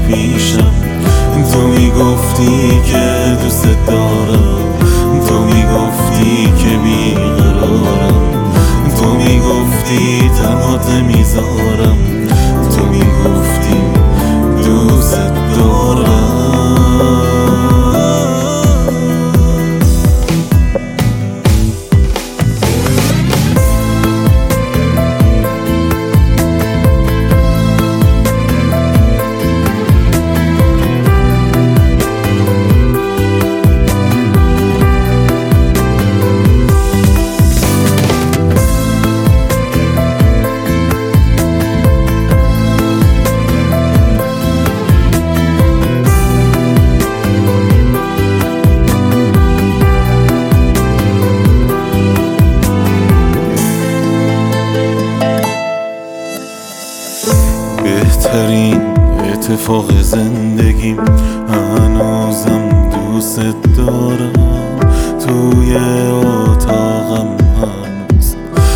پیشم. تو میگفتی که دوست دارم، تو میگفتی که بیقرارم، تو میگفتی تنهات نمیذارم، تو میگفتی دوست دارم. بهترین اتفاق زندگیم هنوزم دوست دارم. توی اتاقم هنوز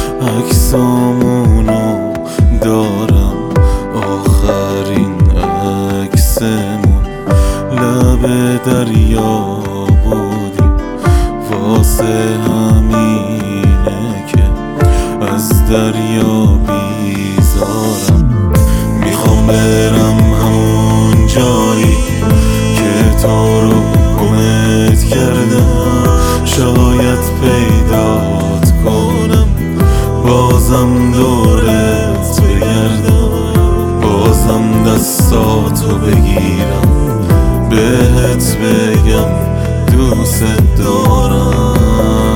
عکسامونو دارم، آخرین عکسمون لب دریا بودیم. واسه همینه که از دریا بیزارم. میخوام برم همون جایی که تو رو گمت کردم، شاید پیدات کنم، بازم دورت بگردم، بازم دستاتو بگیرم، بهت بگم دوست دارم.